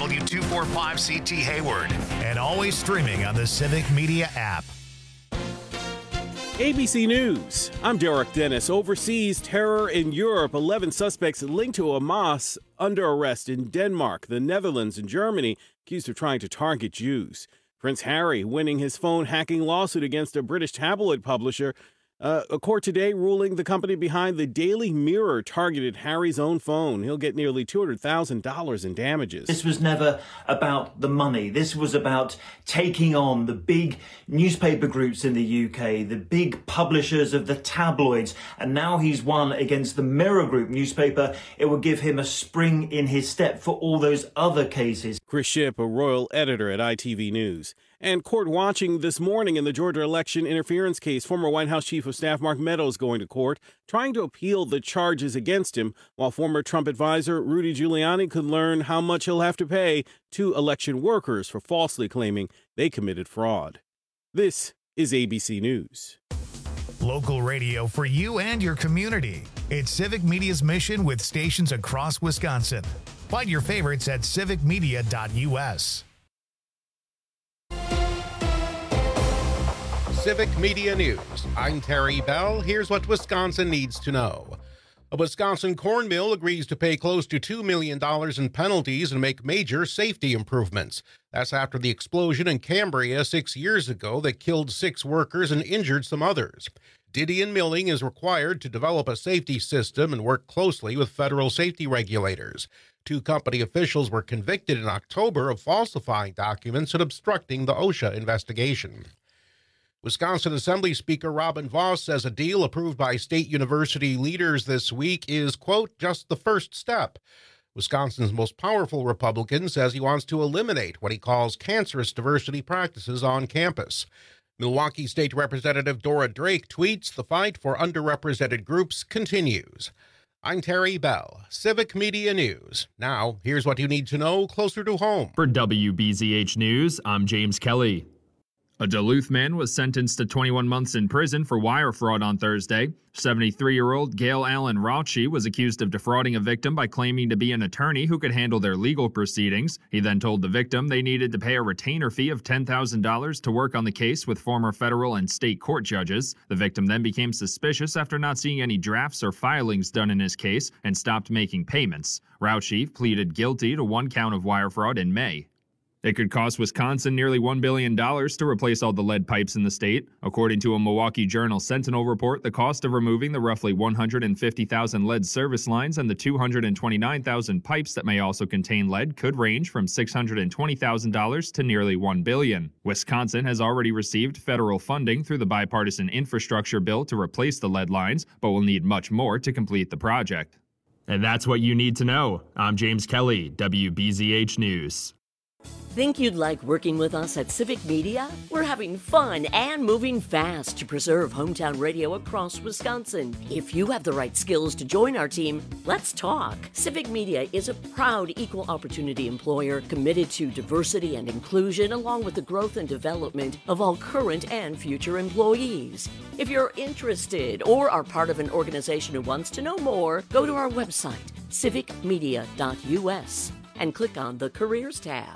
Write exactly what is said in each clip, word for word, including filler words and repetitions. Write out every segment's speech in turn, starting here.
W two forty-five C T Hayward, and always streaming on the Civic Media app. A B C News. I'm Derek Dennis. Overseas terror in Europe. eleven suspects linked to Hamas under arrest in Denmark, the Netherlands, and Germany, accused of trying to target Jews. Prince Harry winning his phone hacking lawsuit against a British tabloid publisher. Uh, a court today ruling the company behind the Daily Mirror targeted Harry's own phone. He'll get nearly two hundred thousand dollars in damages. This was never about the money. This was about taking on the big newspaper groups in the U K, the big publishers of the tabloids. And now he's won against the Mirror Group newspaper. It will give him a spring in his step for all those other cases. Chris Shipp, a royal editor at I T V News. And court watching this morning in the Georgia election interference case. Former White House Chief of Staff Mark Meadows going to court, trying to appeal the charges against him, while former Trump advisor Rudy Giuliani could learn how much he'll have to pay to election workers for falsely claiming they committed fraud. This is A B C News. Local radio for you and your community. It's Civic Media's mission with stations across Wisconsin. Find your favorites at civic media dot U S. Civic Media News. I'm Terry Bell. Here's what Wisconsin needs to know. A Wisconsin corn mill agrees to pay close to two million dollars in penalties and make major safety improvements. That's after the explosion in Cambria six years ago that killed six workers and injured some others. Didion Milling is required to develop a safety system and work closely with federal safety regulators. Two company officials were convicted in October of falsifying documents and obstructing the OSHA investigation. Wisconsin Assembly Speaker Robin Vos says a deal approved by state university leaders this week is, quote, just the first step. Wisconsin's most powerful Republican says he wants to eliminate what he calls cancerous diversity practices on campus. Milwaukee State Representative Dora Drake tweets, the fight for underrepresented groups continues. I'm Terry Bell, Civic Media News. Now, here's what you need to know closer to home. For W B Z H News, I'm James Kelly. A Duluth man was sentenced to twenty-one months in prison for wire fraud on Thursday. seventy-three-year-old Gail Allen Rauchi was accused of defrauding a victim by claiming to be an attorney who could handle their legal proceedings. He then told the victim they needed to pay a retainer fee of ten thousand dollars to work on the case with former federal and state court judges. The victim then became suspicious after not seeing any drafts or filings done in his case and stopped making payments. Rauchi pleaded guilty to one count of wire fraud in May. It could cost Wisconsin nearly one billion dollars to replace all the lead pipes in the state. According to a Milwaukee Journal Sentinel report, the cost of removing the roughly one hundred fifty thousand lead service lines and the two hundred twenty-nine thousand pipes that may also contain lead could range from six hundred twenty thousand dollars to nearly one billion dollars. Wisconsin has already received federal funding through the bipartisan infrastructure bill to replace the lead lines, but will need much more to complete the project. And that's what you need to know. I'm James Kelly, W B Z H News. Think you'd like working with us at Civic Media? We're having fun and moving fast to preserve hometown radio across Wisconsin. If you have the right skills to join our team, let's talk. Civic Media is a proud equal opportunity employer committed to diversity and inclusion along with the growth and development of all current and future employees. If you're interested or are part of an organization who wants to know more, go to our website, civic media dot U S, and click on the Careers tab.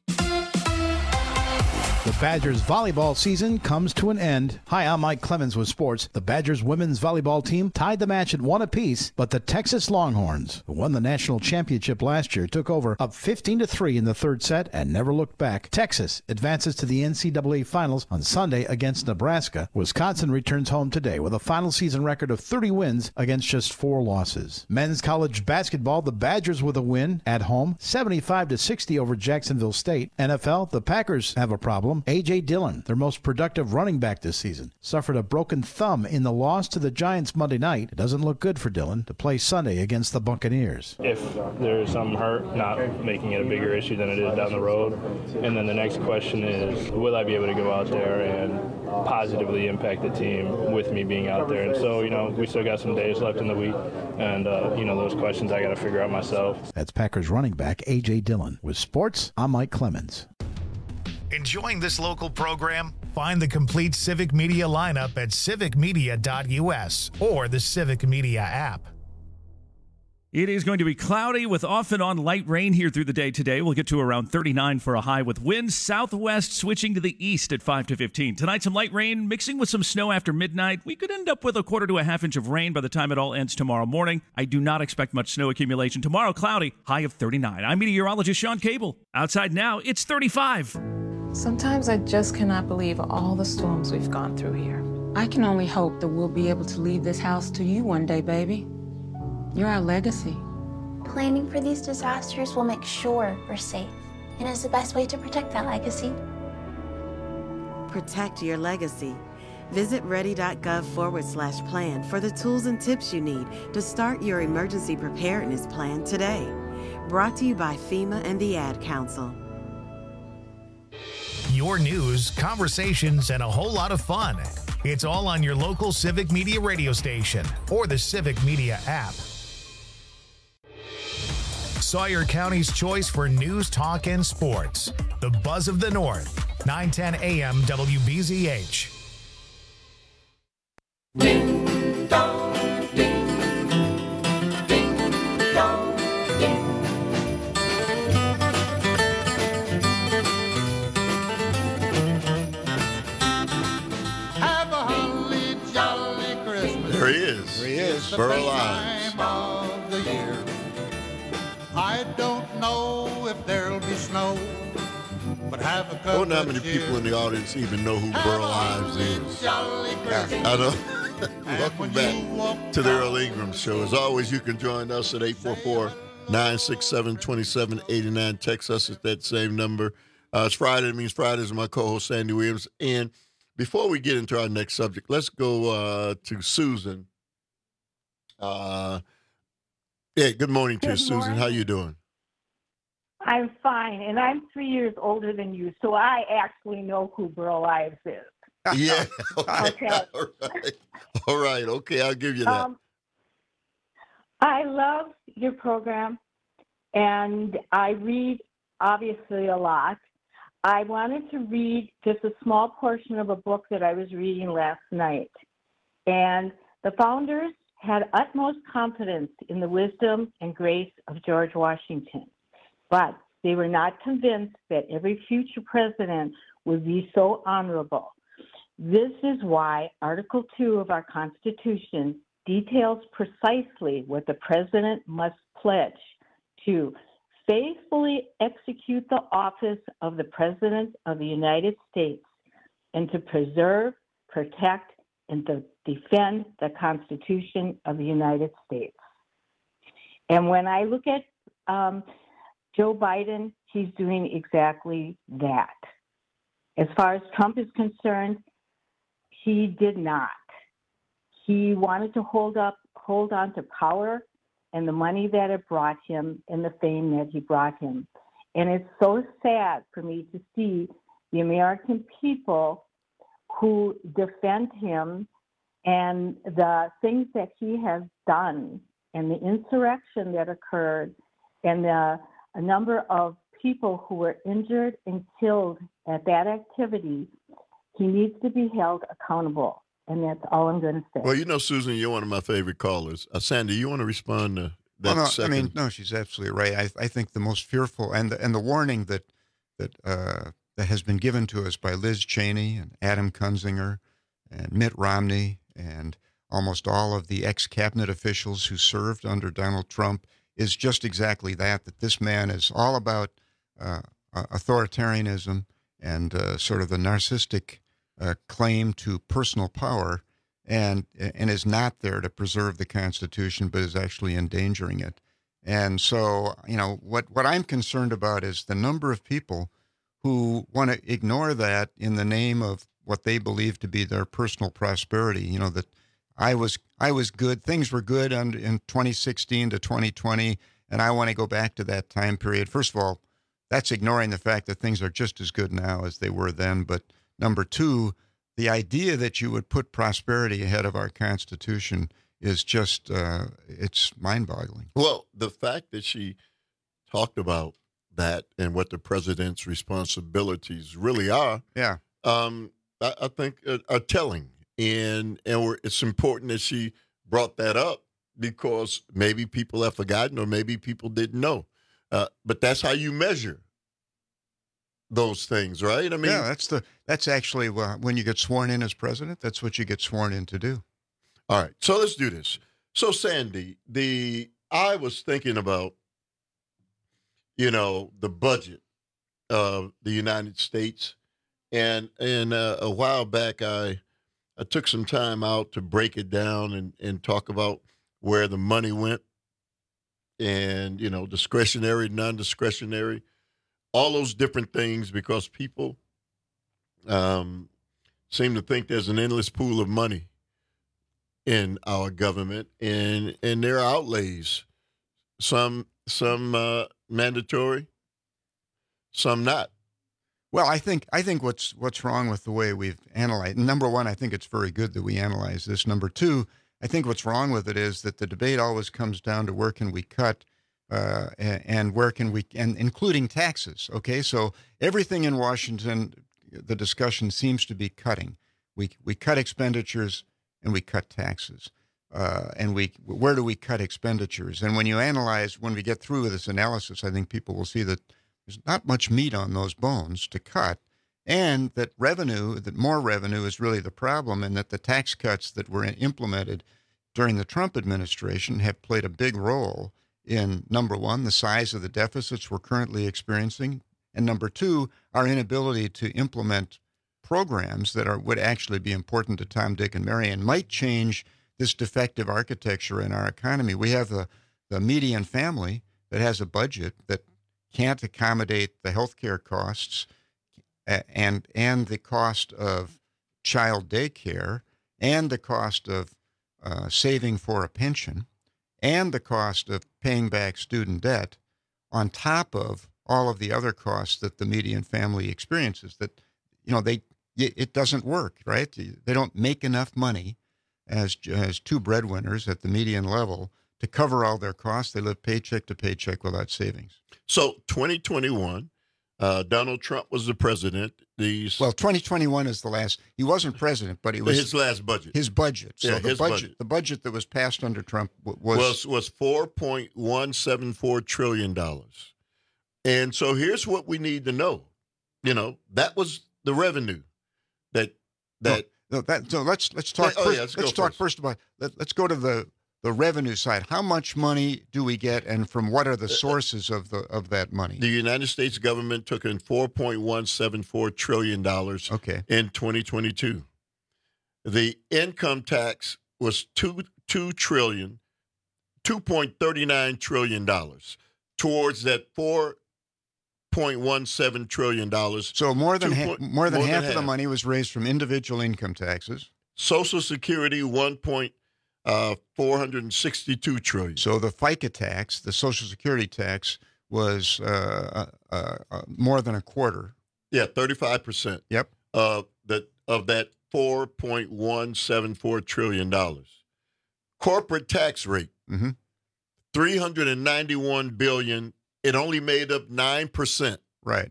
The Badgers volleyball season comes to an end. Hi, I'm Mike Clemens with sports. The Badgers women's volleyball team tied the match at one apiece, but the Texas Longhorns, who won the national championship last year, took over up fifteen to three in the third set and never looked back. Texas advances to the N C double A finals on Sunday against Nebraska. Wisconsin returns home today with a final season record of thirty wins against just four losses. Men's college basketball, the Badgers with a win at home, seventy-five to sixty over Jacksonville State. N F L, the Packers have a problem. A J. Dillon, their most productive running back this season, suffered a broken thumb in the loss to the Giants Monday night. It doesn't look good for Dillon to play Sunday against the Buccaneers. If there's some hurt, not making it a bigger issue than it is down the road. And then the next question is, will I be able to go out there and positively impact the team with me being out there? And so, you know, we still got some days left in the week. And, uh, you know, those questions I got to figure out myself. That's Packers running back A J. Dillon. With sports, I'm Mike Clemens. Enjoying this local program? Find the complete Civic Media lineup at civic media dot U S or the Civic Media app. It is going to be cloudy with off and on light rain here through the day today. We'll get to around thirty-nine for a high with winds southwest switching to the east at five to fifteen. Tonight, some light rain mixing with some snow after midnight. We could end up with a quarter to a half inch of rain by the time it all ends tomorrow morning. I do not expect much snow accumulation. Tomorrow, cloudy, high of thirty-nine. I'm meteorologist Sean Cable. Outside now, it's thirty-five. Sometimes I just cannot believe all the storms we've gone through here. I can only hope that we'll be able to leave this house to you one day, baby. You're our legacy. Planning for these disasters will make sure we're safe, and is the best way to protect that legacy. Protect your legacy. Visit ready.gov forward slash plan for the tools and tips you need to start your emergency preparedness plan today. Brought to you by FEMA and the Ad Council. Your news, conversations, and a whole lot of fun. It's all on your local Civic Media radio station or the Civic Media app. Sawyer County's choice for news, talk, and sports. The Buzz of the North, nine ten A M W B Z H. Ding dong, ding, ding dong, ding. Have a holly jolly Christmas. There he is. There he is. Burl Ives. Of the year. I don't know if there'll be snow, but have a couple I wonder how many people in the audience even know who Burl Ives is. Yeah, I know. Welcome back to the Earl Ingram Show. As always, you can join us at eight four four, nine six seven, two seven eight nine. Text us at that same number. Uh, it's Friday. It means Fridays with my co-host, Sandy Williams. And before we get into our next subject, let's go uh, to Susan. Uh, yeah, good morning to you, Susan. Morning. How you doing? I'm fine, and I'm three years older than you, so I actually know who Burl Ives is. Yeah. Okay. okay. All right. All right. Okay, I'll give you that. Um, I love your program, and I read, obviously, a lot. I wanted to read just a small portion of a book that I was reading last night. And the founders had utmost confidence in the wisdom and grace of George Washington, but they were not convinced that every future president would be so honorable. This is why Article two of our Constitution details precisely what the president must pledge to faithfully execute the office of the President of the United States and to preserve, protect, and to defend the Constitution of the United States. And when I look at um, Joe Biden, he's doing exactly that. As far as Trump is concerned, he did not. He wanted to hold up, hold on to power and the money that it brought him and the fame that he brought him. And it's so sad for me to see the American people who defend him and the things that he has done and the insurrection that occurred and the a number of people who were injured and killed at that activity. He needs to be held accountable, and that's all I'm going to say. Well, you know, Susan, you're one of my favorite callers. Uh, Sandy, you want to respond to that? Well, no, second? I mean, no, she's absolutely right. I, I think the most fearful and the, and the warning that that uh, that has been given to us by Liz Cheney and Adam Kinzinger and Mitt Romney and almost all of the ex-cabinet officials who served under Donald Trump is just exactly that, that this man is all about uh, authoritarianism and uh, sort of the narcissistic uh, claim to personal power, and and is not there to preserve the Constitution, but is actually endangering it. And so, you know, what, what I'm concerned about is the number of people who want to ignore that in the name of what they believe to be their personal prosperity. You know, that I was I was good, things were good on, in twenty sixteen to twenty twenty, and I want to go back to that time period. First of all, that's ignoring the fact that things are just as good now as they were then. But number two, the idea that you would put prosperity ahead of our Constitution is just, uh, it's mind-boggling. Well, the fact that she talked about that and what the president's responsibilities really are, yeah, um, I, I think are, are telling. And and we're, it's important that she brought that up because maybe people have forgotten or maybe people didn't know. Uh, but that's how you measure those things, right? I mean, yeah, that's the that's actually uh, when you get sworn in as president. That's what you get sworn in to do. All right, so let's do this. So, Sandy, the I was thinking about, you know, the budget of the United States, and and uh, a while back, I I took some time out to break it down and and talk about where the money went, and you know, discretionary, non-discretionary, all those different things, because people um, seem to think there's an endless pool of money in our government, and and there are outlays, some some uh, mandatory, some not. Well, I think I think what's what's wrong with the way we've analyzed. Number one, I think it's very good that we analyze this. Number two, I think what's wrong with it is that the debate always comes down to where can we cut, uh, and where can we, and including taxes. Okay, so everything in Washington, the discussion seems to be cutting. We we cut expenditures and we cut taxes. Uh, and we where do we cut expenditures? And when you analyze, when we get through with this analysis, I think people will see that there's not much meat on those bones to cut, and that revenue, that more revenue is really the problem, and that the tax cuts that were implemented during the Trump administration have played a big role in, number one, the size of the deficits we're currently experiencing, and number two, our inability to implement programs that are would actually be important to Tom, Dick, and Mary and might change this defective architecture in our economy. We have the, the median family that has a budget that can't accommodate the health care costs and and the cost of child daycare and the cost of uh, saving for a pension and the cost of paying back student debt on top of all of the other costs that the median family experiences. That, you know, they it doesn't work, right? They don't make enough money as as two breadwinners at the median level to cover all their costs. They live paycheck to paycheck without savings. So twenty twenty-one, uh, Donald Trump was the president. These well, twenty twenty-one is the last. He wasn't president, but he was his last budget. His budget. So yeah, the his budget, budget, the budget that was passed under Trump was was was four point one seven four trillion dollars. And so here's what we need to know. You know, that was the revenue that that. No, no, that so let's let's talk. Oh, first, yeah, let's let's go talk first. first about. Let, let's go to the. The revenue side. How much money do we get, and from what are the sources of the of that money? The United States government took in four point one seven four trillion dollars okay. in twenty twenty-two. The income tax was two two trillion, two point thirty nine trillion dollars towards that four point one seven trillion dollars. So more than ha- point, more than more half than of the half. money was raised from individual income taxes. Social Security one point uh, four hundred sixty-two trillion. So the FICA tax, the Social Security tax, was uh, uh, uh, more than a quarter. Yeah, thirty-five percent. Yep. Of the of that four point one seven four trillion dollars. Corporate tax rate, mm-hmm. three hundred ninety-one billion dollars. It only made up nine percent. Right.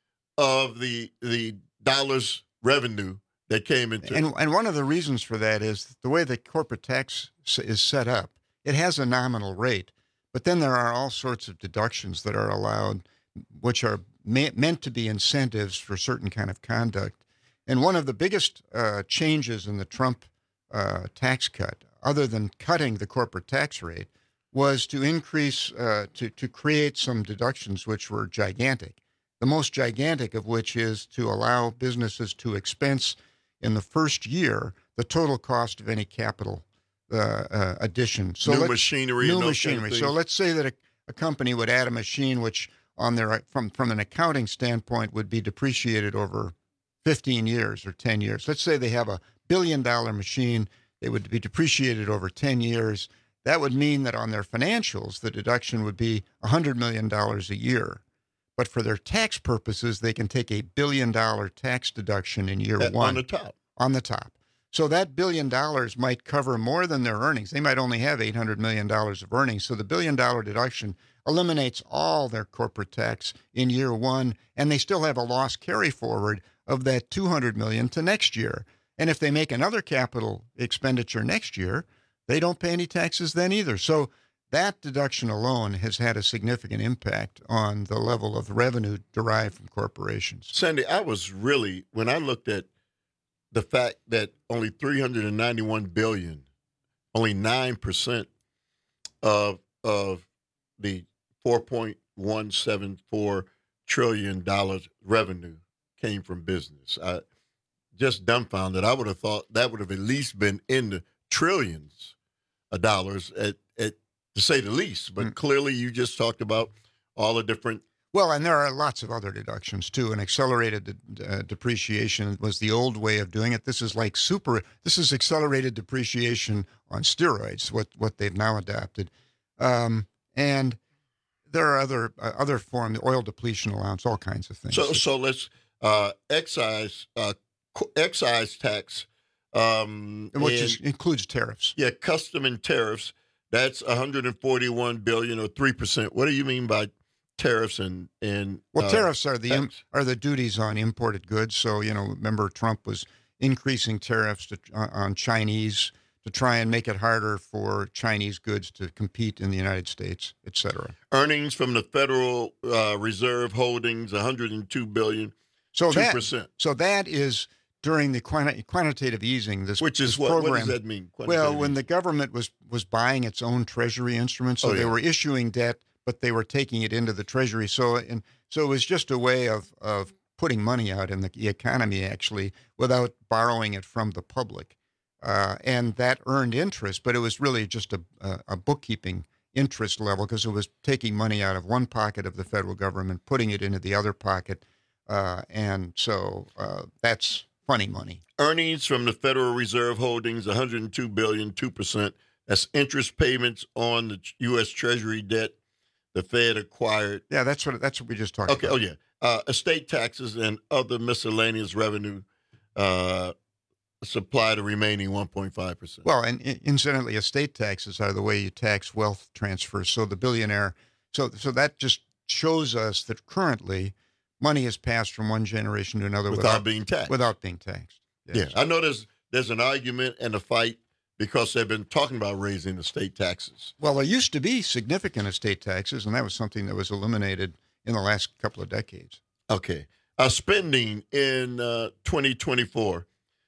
Of the the dollars revenue that came into and and one of the reasons for that is the way the corporate tax is set up. It has a nominal rate, but then there are all sorts of deductions that are allowed, which are ma- meant to be incentives for certain kind of conduct. And one of the biggest uh, changes in the Trump uh, tax cut, other than cutting the corporate tax rate, was to increase uh, to to create some deductions which were gigantic. The most gigantic of which is to allow businesses to expense in the first year the total cost of any capital uh, uh, addition. So new machinery. New and those machinery. kind of So things. let's say that a, a company would add a machine which, on their from from an accounting standpoint, would be depreciated over fifteen years or ten years. Let's say they have a billion dollar machine. They would be depreciated over ten years. That would mean that on their financials, the deduction would be one hundred million dollars a year. But for their tax purposes, they can take a billion dollar tax deduction in year That- one. on the top. On the top. So that billion dollars might cover more than their earnings. They might only have eight hundred million dollars of earnings. So the billion dollar deduction eliminates all their corporate tax in year one, and they still have a loss carry forward of that two hundred million dollars to next year. And if they make another capital expenditure next year, they don't pay any taxes then either. So that deduction alone has had a significant impact on the level of revenue derived from corporations. Sandy, I was really, when I looked at the fact that only three hundred ninety-one billion dollars, only nine percent of of the four point one seven four trillion dollars revenue came from business. I just dumbfounded. I would have thought that would have at least been in the trillions of dollars, at, at to say the least. But mm. clearly you just talked about all the different. Well, and there are lots of other deductions, too. And accelerated uh, depreciation was the old way of doing it. This is like super, this is accelerated depreciation on steroids, what, what they've now adopted. Um, and there are other uh, other forms, oil depletion allowance, all kinds of things. So, so let's uh, excise uh, excise tax, um, which is, includes tariffs. Yeah, custom and tariffs. That's one hundred forty-one billion dollars or three percent. What do you mean by tariffs and and? Well, uh, tariffs are the im- are the duties on imported goods. So you know, remember Trump was increasing tariffs to, uh, on Chinese to try and make it harder for Chinese goods to compete in the United States, et cetera. Earnings from the Federal uh, Reserve holdings, one hundred two billion dollars, so two percent. That, so that is during the quanti- quantitative easing. This Which is this what? program, What does that mean? Well, when the government was, was buying its own treasury instruments, so oh, they yeah. were issuing debt, but they were taking it into the treasury. So and so it was just a way of, of putting money out in the economy, actually, without borrowing it from the public. Uh, and that earned interest, but it was really just a, a, a bookkeeping interest level because it was taking money out of one pocket of the federal government, putting it into the other pocket. Uh, and so uh, that's funny money. Earnings from the Federal Reserve holdings, one hundred two billion dollars, two percent. That's interest payments on the U S Treasury debt the Fed acquired. Yeah, that's what that's what we just talked okay, about. Okay, oh yeah. Uh, estate taxes and other miscellaneous revenue uh, supply the remaining one point five percent. Well, and incidentally, estate taxes are the way you tax wealth transfers. So the billionaire, so so that just shows us that currently money is passed from one generation to another without, without being taxed. Without being taxed. Yes. Yeah, I know there's there's an argument and a fight because they've been talking about raising estate taxes. Well, there used to be significant estate taxes, and that was something that was eliminated in the last couple of decades. Okay. Uh, spending in uh, twenty twenty-four.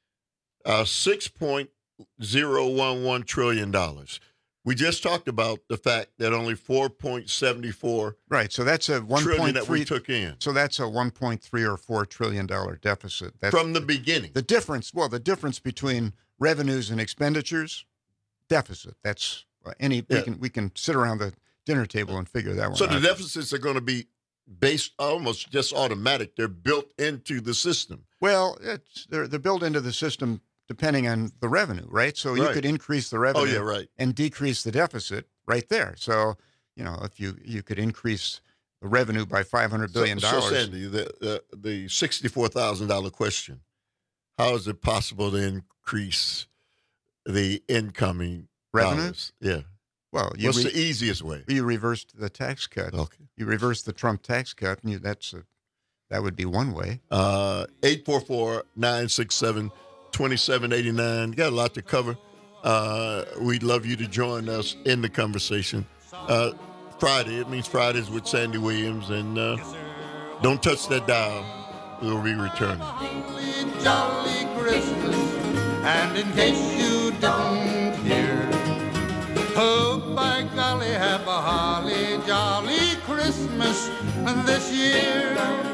Uh, six point zero one one trillion dollars. We just talked about the fact that only four point seven four right. So that's a one trillion point three that we took in. So that's a one point three or four trillion dollar deficit. That's from the beginning. The difference. Well, the difference between revenues and expenditures, deficit. That's uh, any. Yeah. We can we can sit around the dinner table and figure that one so out. So the deficits are going to be based almost just automatic. They're built into the system. Well, it's they're they're built into the system. Depending on the revenue, right? So you right. could increase the revenue oh, yeah, right. and decrease the deficit right there. So, you know, if you, you could increase the revenue by five hundred billion dollars. So, so Sandy, the, the, the sixty-four thousand dollars question, how is it possible to increase the incoming revenues? Yeah. Well, you what's re- the easiest way? You reversed the tax cut. Okay. You reversed the Trump tax cut, and you, that's a, that would be one way. Uh, eight four four, nine six seven, two seven eight nine. Got a lot to cover. Uh, we'd love you to join us in the conversation. Uh, Friday, it means Fridays with Sandy Williams. And uh, don't touch that dial. We'll be returning. Jolly Christmas. And in case you didn't hear, oh, by golly, have a holly jolly Christmas this year.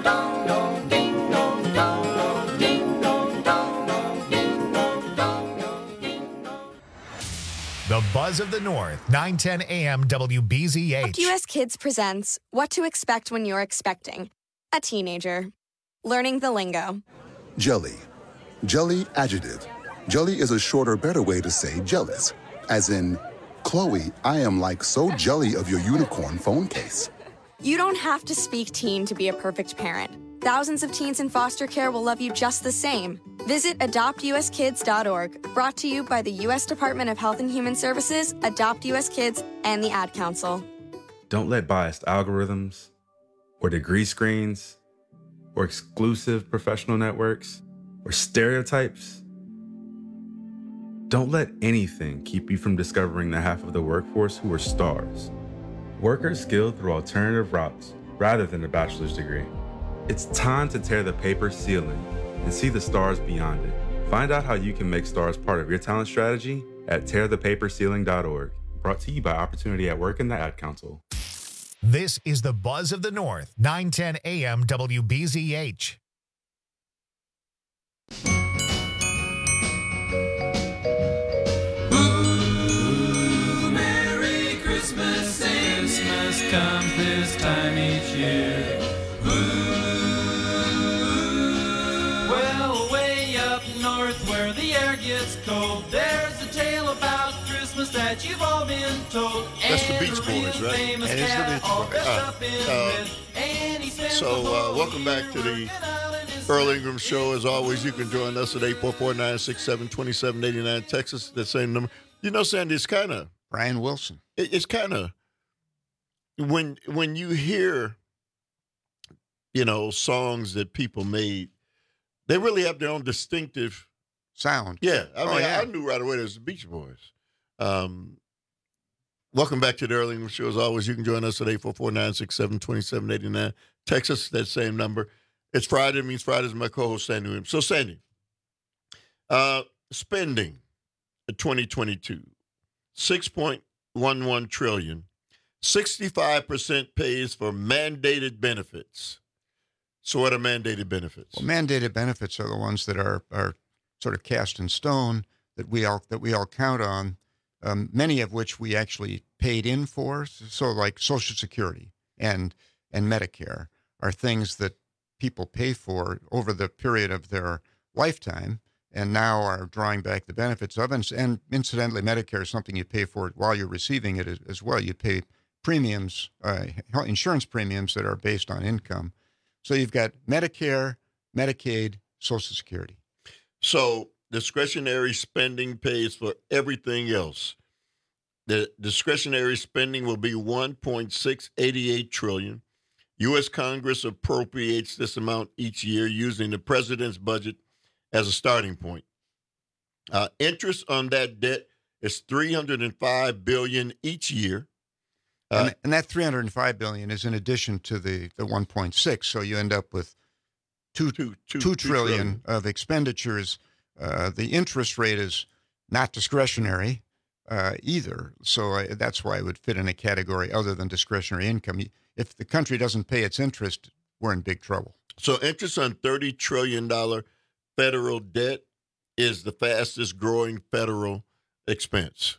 The Buzz of the North, nine ten a.m. W B Z H. U S Kids presents What to Expect When You're Expecting a Teenager. Learning the lingo. Jelly. Jelly adjective. Jelly is a shorter, better way to say jealous. As in, Chloe, I am like so jelly of your unicorn phone case. You don't have to speak teen to be a perfect parent. Thousands of teens in foster care will love you just the same. Visit adopt u s kids dot org, brought to you by the U S Department of Health and Human Services, Adopt U S Kids, and the Ad Council. Don't let biased algorithms, or degree screens, or exclusive professional networks, or stereotypes Don't let anything keep you from discovering the half of the workforce who are stars. Workers skilled through alternative routes rather than a bachelor's degree. It's time to tear the paper ceiling and see the stars beyond it. Find out how you can make stars part of your talent strategy at tear the paper ceiling dot org. Brought to you by Opportunity at Work and the Ad Council. This is the Buzz of the North, nine ten A M W B Z H. Ooh, Merry Christmas, and Christmas comes this time each year. Well, way up north where the air gets cold, there's a tale about Christmas that you've all been told. That's the Beach Boys, right? That is the Beach Boys. Uh, uh, so, uh, welcome back to the Earl Ingram Show. As always, you can join us at eight four four, nine six seven, two seven eight nine, Texas, that same number. You know, Sandy, it's kind of... Brian Wilson. It, it's kind of... When, when you hear, you know, songs that people made, they really have their own distinctive sound. Yeah. I mean, oh, yeah. I knew right away there's the Beach Boys. Um, welcome back to the Early English Show. As always, you can join us at eight four four, nine six seven, two seven eight nine. Texas, that same number. It's Friday. It means Friday is my co-host, Sandy Williams. So, Sandy, uh, spending in twenty twenty-two, six point one one trillion dollars. sixty-five percent pays for mandated benefits. So what are mandated benefits? Well, mandated benefits are the ones that are are sort of cast in stone that we all that we all count on. Um, many of which we actually paid in for. So, like Social Security and and Medicare are things that people pay for over the period of their lifetime, and now are drawing back the benefits of. And, and incidentally, Medicare is something you pay for while you're receiving it as, as well. You pay premiums, uh, insurance premiums that are based on income. So you've got Medicare, Medicaid, Social Security. So discretionary spending pays for everything else. The discretionary spending will be one point six eight eight trillion dollars. U S Congress appropriates this amount each year using the president's budget as a starting point. Uh, interest on that debt is three hundred five billion dollars each year. Uh, and, and that three hundred five billion dollars is in addition to the, the one point six. So you end up with two, two, two, two trillion, trillion of expenditures. Uh, the interest rate is not discretionary uh, either. So I, that's why it would fit in a category other than discretionary income. If the country doesn't pay its interest, we're in big trouble. So interest on thirty trillion dollars federal debt is the fastest growing federal expense.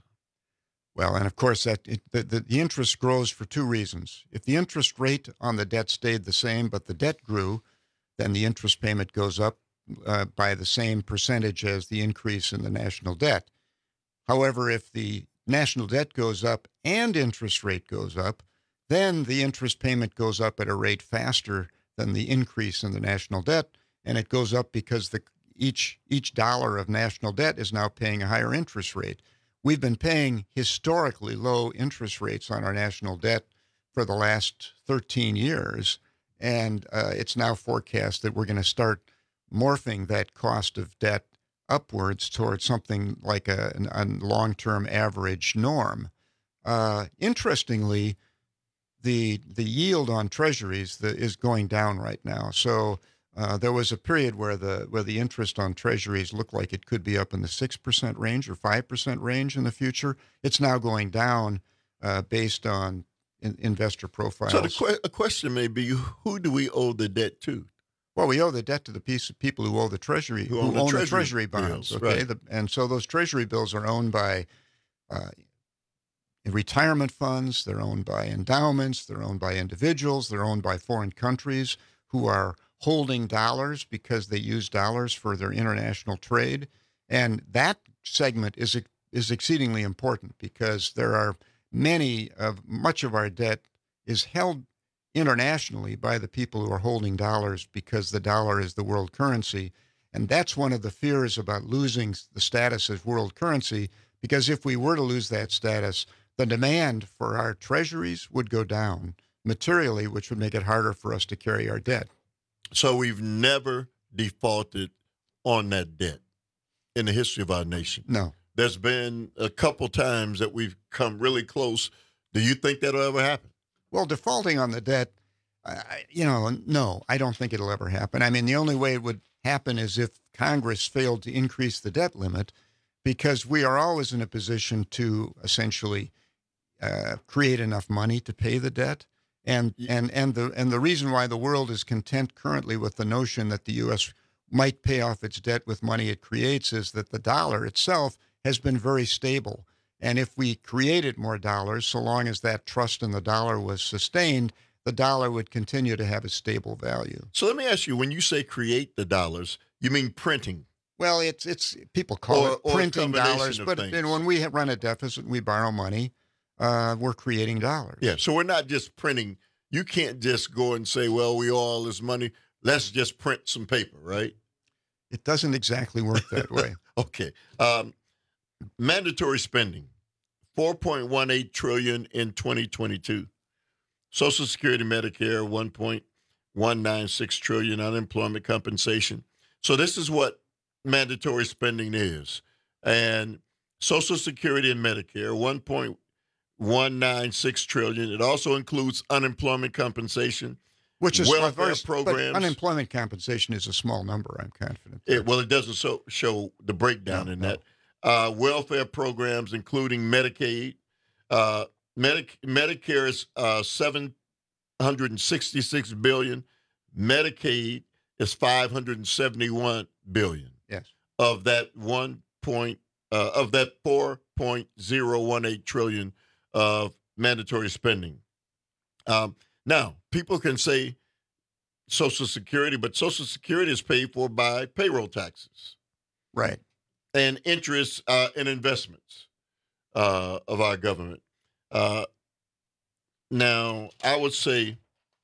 Well, and of course, that it, the, the, the interest grows for two reasons. If the interest rate on the debt stayed the same, but the debt grew, then the interest payment goes up uh, by the same percentage as the increase in the national debt. However, if the national debt goes up and interest rate goes up, then the interest payment goes up at a rate faster than the increase in the national debt, and it goes up because the each each dollar of national debt is now paying a higher interest rate. We've been paying historically low interest rates on our national debt for the last thirteen years, and uh, it's now forecast that we're going to start morphing that cost of debt upwards towards something like a, a long-term average norm. Uh, interestingly, the the yield on treasuries the, is going down right now. So uh, there was a period where the where the interest on treasuries looked like it could be up in the six percent range or five percent range in the future. It's now going down uh, based on in, investor profiles. So the que- a question may be, who do we owe the debt to? Well, we owe the debt to the piece of people who owe the treasury, who, who own, the, own treasury the treasury bonds. Bills, okay, right. the, and so those treasury bills are owned by uh, retirement funds. They're owned by endowments. They're owned by individuals. They're owned by foreign countries who are holding dollars because they use dollars for their international trade. And that segment is is exceedingly important because there are many of much of our debt is held internationally by the people who are holding dollars because the dollar is the world currency. And that's one of the fears about losing the status as world currency, because if we were to lose that status, the demand for our treasuries would go down materially, which would make it harder for us to carry our debt. So we've never defaulted on that debt in the history of our nation. No. There's been a couple times that we've come really close. Do you think that'll ever happen? Well, defaulting on the debt, uh, you know, no, I don't think it'll ever happen. I mean, the only way it would happen is if Congress failed to increase the debt limit, because we are always in a position to essentially uh, create enough money to pay the debt. And and and the and the reason why the world is content currently with the notion that the U S might pay off its debt with money it creates is that the dollar itself has been very stable. And if we created more dollars, so long as that trust in the dollar was sustained, the dollar would continue to have a stable value. So let me ask you, when you say create the dollars, you mean printing? Well, it's it's people call or, it or printing dollars, but things. then when we run a deficit and we borrow money, uh, we're creating dollars. Yeah, so we're not just printing. You can't just go and say, well, we owe all this money. Let's just print some paper, right? It doesn't exactly work that way. Okay. Um, mandatory spending, four point one eight trillion dollars in twenty twenty-two. Social Security, Medicare, one point one nine six trillion dollars, unemployment compensation. So this is what mandatory spending is. And Social Security and Medicare, one point one nine six trillion dollars. It also includes unemployment compensation, which is welfare very, programs. Unemployment compensation is a small number, I'm confident. It, well, it doesn't so, show the breakdown no, in no. that. Uh, welfare programs, including Medicaid. Uh, Medi- Medicare is uh, seven hundred sixty-six billion dollars. Medicaid is five hundred seventy-one billion dollars. Yes. Of that one point, uh, of that four point zero one eight trillion dollars of mandatory spending. Um, now, people can say Social Security, but Social Security is paid for by payroll taxes. Right. And interest uh, and investments uh, of our government. Uh, now, I would say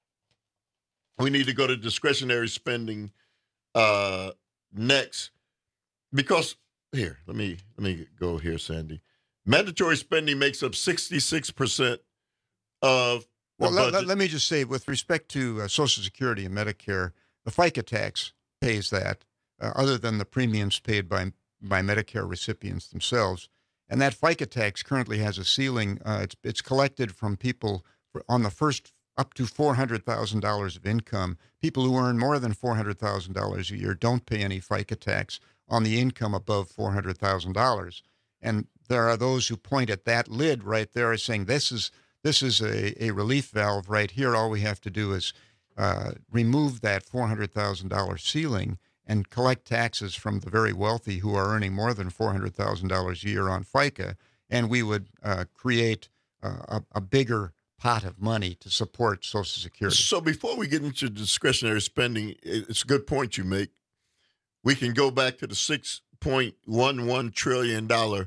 we need to go to discretionary spending uh, next, because here, let me let me go here, Sandy. Mandatory spending makes up sixty-six percent of the well, budget. Let, let me just say, with respect to uh, Social Security and Medicare, the FICA tax pays that, uh, other than the premiums paid by by Medicare recipients themselves. And that FICA tax currently has a ceiling. Uh, it's it's collected from people for, on the first up to four hundred thousand dollars of income. People who earn more than four hundred thousand dollars a year don't pay any FICA tax on the income above four hundred thousand dollars. And there are those who point at that lid right there as saying, this is this is a, a relief valve right here. All we have to do is uh, remove that four hundred thousand dollars ceiling and collect taxes from the very wealthy who are earning more than four hundred thousand dollars a year on FICA, and we would uh, create uh, a, a bigger pot of money to support Social Security. So before we get into discretionary spending, it's a good point you make. We can go back to the six point one one trillion dollars,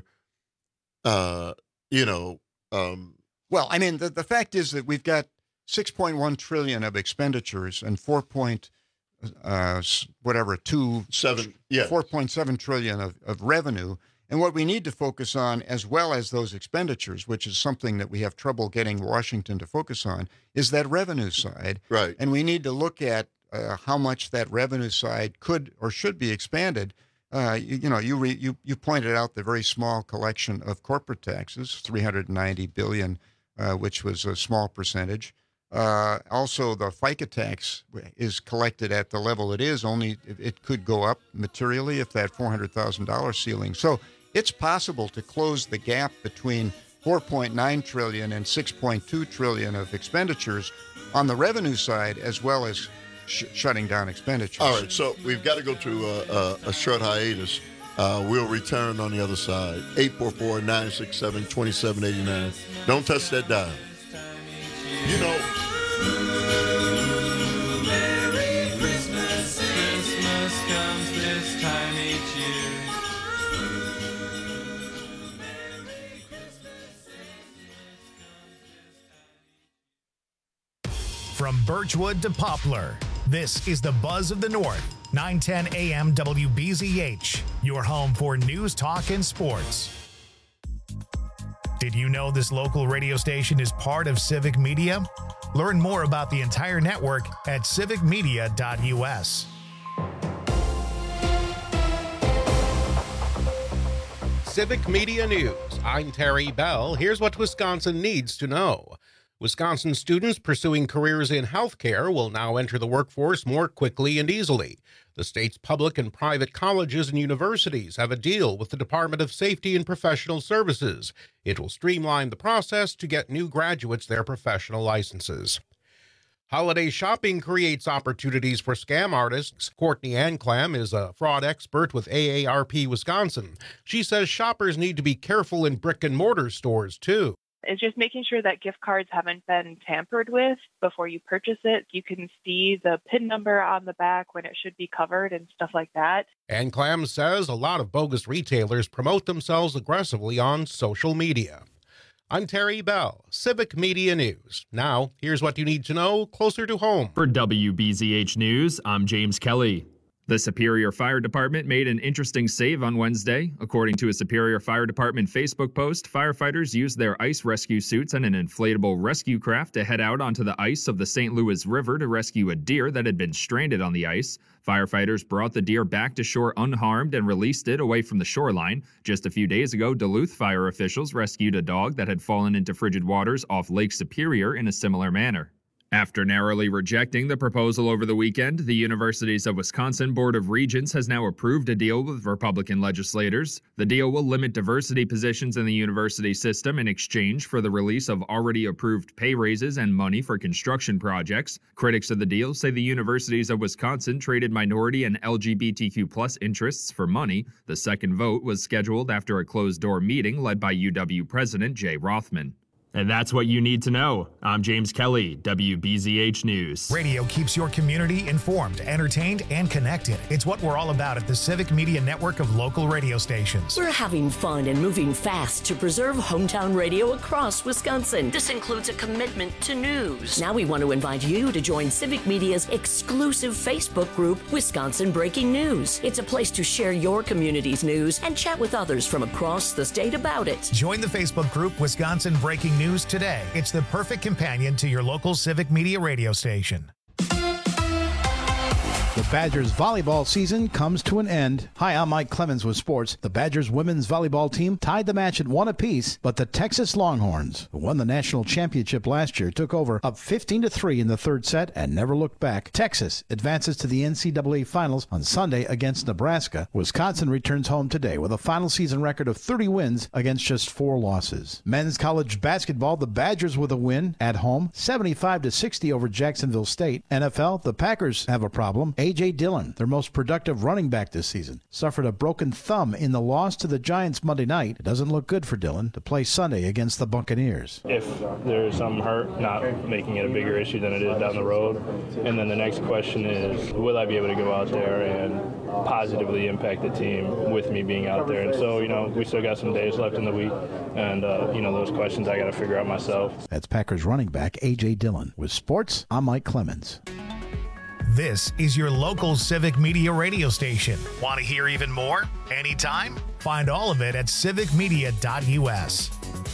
uh, you know. Um, well, I mean, the, the fact is that we've got six point one trillion dollars of expenditures and four point uh, whatever, two, seven, yeah. four point seven trillion dollars of, of revenue. And what we need to focus on, as well as those expenditures, which is something that we have trouble getting Washington to focus on, is that revenue side. Right. And we need to look at uh, how much that revenue side could or should be expanded. Uh, you, you know, you, re, you you pointed out the very small collection of corporate taxes, three hundred ninety billion dollars, uh, which was a small percentage. Uh, also, the FICA tax is collected at the level it is. Only it could go up materially if that four hundred thousand dollars ceiling. So it's possible to close the gap between four point nine trillion dollars and six point two trillion dollars of expenditures on the revenue side, as well as sh- shutting down expenditures. All right, so we've got to go to a, a, a short hiatus. Uh, we'll return on the other side. eight four four, nine six seven, two seven eight nine. Don't touch that dial. You know. Merry Christmas, Christmas comes this time each year. From Birchwood to Poplar, this is the Buzz of the North, nine ten A M W B Z H, your home for news, talk, and sports. Did you know this local radio station is part of Civic Media? Learn more about the entire network at civic media dot U S. Civic Media News. I'm Terry Bell. Here's what Wisconsin needs to know. Wisconsin students pursuing careers in healthcare will now enter the workforce more quickly and easily. The state's public and private colleges and universities have a deal with the Department of Safety and Professional Services. It will streamline the process to get new graduates their professional licenses. Holiday shopping creates opportunities for scam artists. Courtney Anclam is a fraud expert with A A R P Wisconsin. She says shoppers need to be careful in brick and mortar stores, too. It's just making sure that gift cards haven't been tampered with before you purchase it. You can see the P I N number on the back when it should be covered and stuff like that. Anclam says a lot of bogus retailers promote themselves aggressively on social media. I'm Terry Bell, Civic Media News. Now, here's what you need to know closer to home. For W B Z H News, I'm James Kelly. The Superior Fire Department made an interesting save on Wednesday. According to a Superior Fire Department Facebook post, firefighters used their ice rescue suits and an inflatable rescue craft to head out onto the ice of the Saint Louis River to rescue a deer that had been stranded on the ice. Firefighters brought the deer back to shore unharmed and released it away from the shoreline. Just a few days ago, Duluth fire officials rescued a dog that had fallen into frigid waters off Lake Superior in a similar manner. After narrowly rejecting the proposal over the weekend, the Universities of Wisconsin Board of Regents has now approved a deal with Republican legislators. The deal will limit diversity positions in the university system in exchange for the release of already approved pay raises and money for construction projects. Critics of the deal say the Universities of Wisconsin traded minority and L G B T Q plus interests for money. The second vote was scheduled after a closed-door meeting led by U W President Jay Rothman. And that's what you need to know. I'm James Kelly, W B Z H News. Radio keeps your community informed, entertained, and connected. It's what we're all about at the Civic Media Network of local radio stations. We're having fun and moving fast to preserve hometown radio across Wisconsin. This includes a commitment to news. Now we want to invite you to join Civic Media's exclusive Facebook group, Wisconsin Breaking News. It's a place to share your community's news and chat with others from across the state about it. Join the Facebook group, Wisconsin Breaking News. News today. It's the perfect companion to your local Civic Media radio station. The Badgers volleyball season comes to an end. Hi, I'm Mike Clemens with sports. The Badgers women's volleyball team tied the match at one apiece, but the Texas Longhorns, who won the national championship last year, took over up fifteen to three in the third set and never looked back. Texas advances to the N C double A finals on Sunday against Nebraska. Wisconsin returns home today with a final season record of thirty wins against just four losses. Men's college basketball, the Badgers with a win at home, seventy-five to sixty over Jacksonville State. N F L, the Packers have a problem. A J. Dillon, their most productive running back this season, suffered a broken thumb in the loss to the Giants Monday night. It doesn't look good for Dillon to play Sunday against the Buccaneers. If there's some hurt, not making it a bigger issue than it is down the road. And then the next question is, will I be able to go out there and positively impact the team with me being out there? And so, you know, we still got some days left in the week. And, uh, you know, those questions I got to figure out myself. That's Packers running back A J. Dillon. With sports, I'm Mike Clemens. This is your local Civic Media radio station. Want to hear even more? Anytime? Find all of it at civic media dot U S.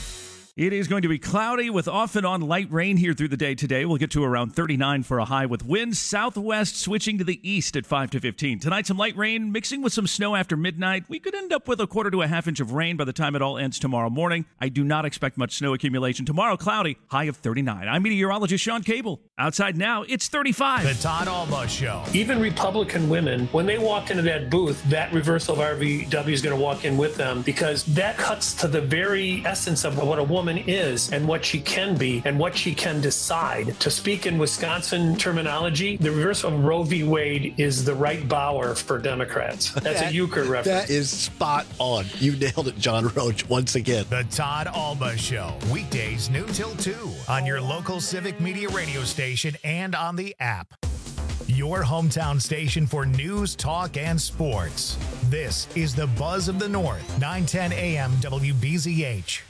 It is going to be cloudy with off and on light rain here through the day today. We'll get to around thirty-nine for a high with winds southwest switching to the east at five to fifteen. Tonight, some light rain mixing with some snow after midnight. We could end up with a quarter to a half inch of rain by the time it all ends tomorrow morning. I do not expect much snow accumulation. Tomorrow, cloudy, high of thirty-nine. I'm meteorologist Sean Cable. Outside now, it's thirty-five. The Todd Alba Show. Even Republican women, when they walk into that booth, that reversal of R V W is going to walk in with them because that cuts to the very essence of what a woman is and what she can be and what she can decide. To speak in Wisconsin terminology, the reversal of Roe v. Wade is the right Bauer for Democrats. That's that, a euchre reference. That is spot on. You nailed it, John Roach, once again. The Todd Alba Show. Weekdays noon till two on your local Civic Media radio station and on the app. Your hometown station for news, talk, and sports. This is the Buzz of the North, nine ten A M W B Z H.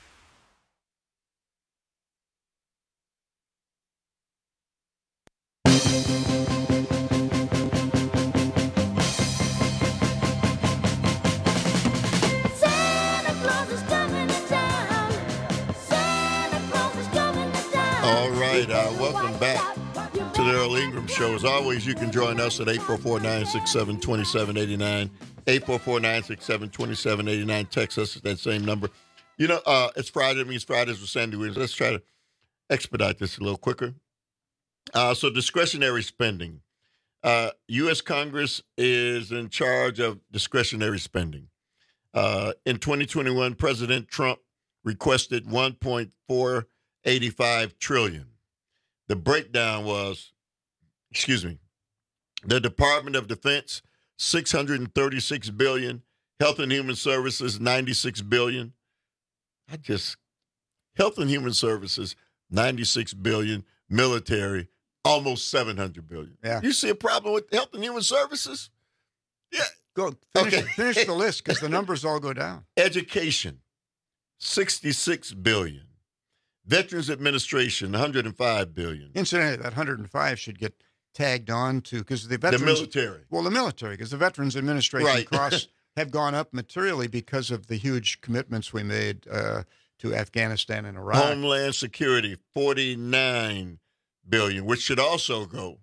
All right, uh, welcome back to the Earl Ingram Show. As always, you can join us at eight four four, nine six seven, two seven eight nine. eight four four, nine six seven, two seven eight nine. Text us at that same number. You know, uh, it's Friday. It means Fridays with Sandy Williams. Let's try to expedite this a little quicker. Uh, so discretionary spending. Uh, U S Congress is in charge of discretionary spending. Uh, in twenty twenty-one, President Trump requested one point four eight five trillion dollars. The breakdown was, excuse me, the Department of Defense, six hundred thirty-six billion dollars, Health and Human Services, ninety-six billion dollars. I just, Health and Human Services, ninety-six billion dollars, military, almost seven hundred billion dollars. Yeah. You see a problem with Health and Human Services? Yeah. Go finish, Okay. finish the list because the numbers all go down. Education, sixty-six billion dollars. Veterans Administration, one hundred five billion dollars. Incidentally, that one hundred five should get tagged on to because the veterans. The military. Well, the military, because the Veterans Administration Right. costs have gone up materially because of the huge commitments we made uh, to Afghanistan and Iraq. Homeland Security, forty-nine billion dollars, which should also go.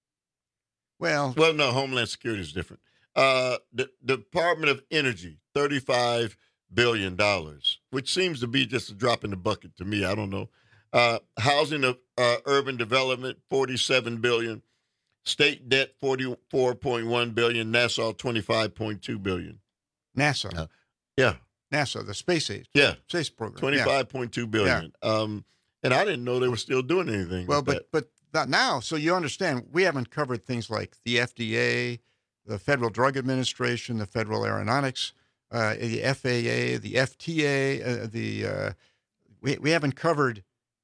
Well, well, no, Homeland Security is different. Uh, the, the Department of Energy, thirty-five billion dollars, which seems to be just a drop in the bucket to me. I don't know. Uh, housing of uh, urban development, forty-seven billion dollars. State debt, forty-four point one billion dollars. NASA, twenty-five point two billion dollars. NASA. Uh, yeah. NASA, the space age. Yeah. Space program. twenty-five point two billion dollars. Um, and I didn't know they were still doing anything. Well, with but that. but that now, so you understand, we haven't covered things like the F D A, the Federal Drug Administration, the Federal Aeronautics, uh, the F A A, the F T A, uh, the uh, we we haven't covered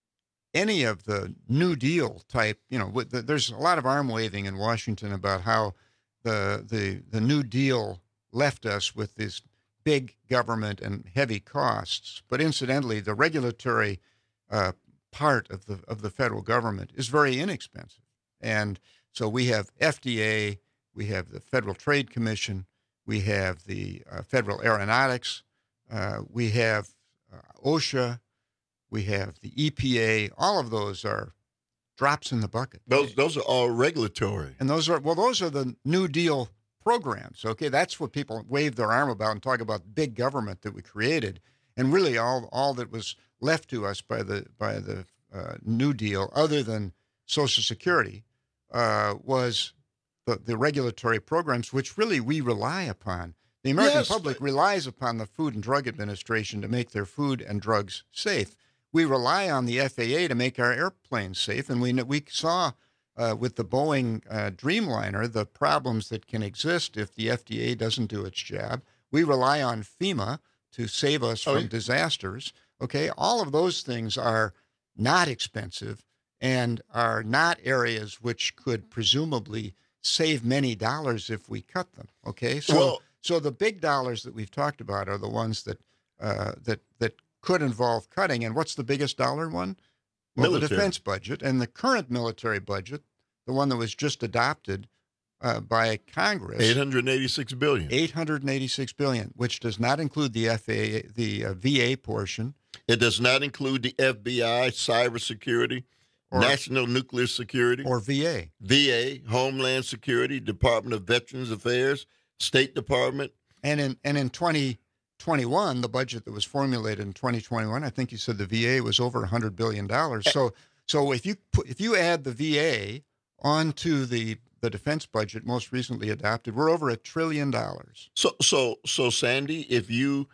any of the New Deal type. You know, with the, there's a lot of arm waving in Washington about how the the the New Deal left us with this big government and heavy costs. But incidentally, the regulatory uh, part of the of the federal government is very inexpensive. And so we have F D A, we have the Federal Trade Commission, we have the uh, Federal Aeronautics, uh, we have uh, OSHA, we have the E P A. All of those are drops in the bucket. Those those are all regulatory. And those are, well, those are the New Deal programs. Okay, that's what people wave their arm about and talk about big government that we created. And really, all all that was left to us by the by the uh, New Deal, other than Social Security, uh, was the, the regulatory programs, which really we rely upon. The American Yes, public relies upon the Food and Drug Administration to make their food and drugs safe. We rely on the F A A to make our airplanes safe, and we we saw uh, with the Boeing uh, Dreamliner the problems that can exist if the F D A doesn't do its job. We rely on FEMA to save us Oh, from yeah. disasters. Okay, all of those things are not expensive and are not areas which could presumably save many dollars if we cut them. Okay, so Well- so the big dollars that we've talked about are the ones that uh, that that could involve cutting. And what's the biggest dollar one? Well, the Military. defense budget and the current military budget, the one that was just adopted uh, by Congress, eight hundred eighty-six billion dollars. eight hundred eighty-six billion dollars, which does not include the F A A, the uh, V A portion. It does not include the F B I, cybersecurity, Or- national nuclear security, or V A. V A, Homeland Security, Department of Veterans Affairs, State Department. And in and in twenty twenty-one, the budget that was formulated in twenty twenty-one, I think you said the V A was over one hundred billion dollars. So so if you put, if you add the V A onto the the defense budget most recently adopted, we're over a trillion dollars. So, so, so, Sandy, if you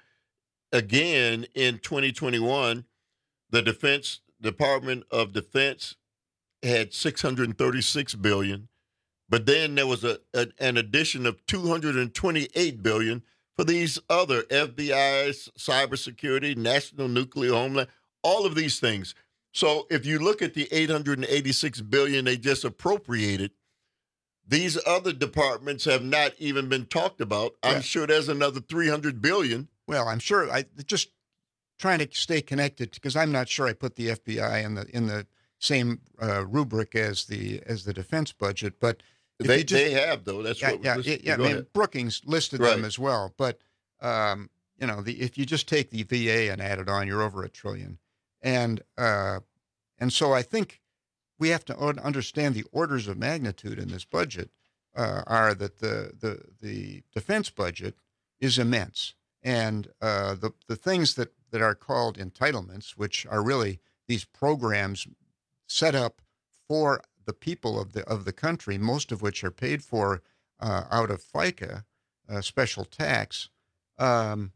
again in twenty twenty-one, the Defense Department of Defense had six hundred thirty-six billion dollars, but then there was a, a an addition of two hundred twenty-eight billion dollars for these other F B I, cybersecurity, national nuclear homeland, all of these things. So if you look at the eight hundred eighty-six billion dollars they just appropriated, these other departments have not even been talked about. I'm Yeah. sure there's another three hundred billion dollars. Well, I'm sure I just trying to stay connected because I'm not sure I put the F B I in the in the same uh, rubric as the as the defense budget, but if They you just- they have though. That's yeah, what yeah, was yeah, listed. yeah. I Go mean, ahead. Brookings listed Right. them as well, but um, you know, the if you just take the V A and add it on, you're over a trillion, and uh, and so I think we have to un- understand the orders of magnitude in this budget. uh, are that the, the the defense budget is immense, and uh, the the things that, that are called entitlements, which are really these programs set up for the people of the of the country, most of which are paid for uh, out of FICA, uh, special tax, um,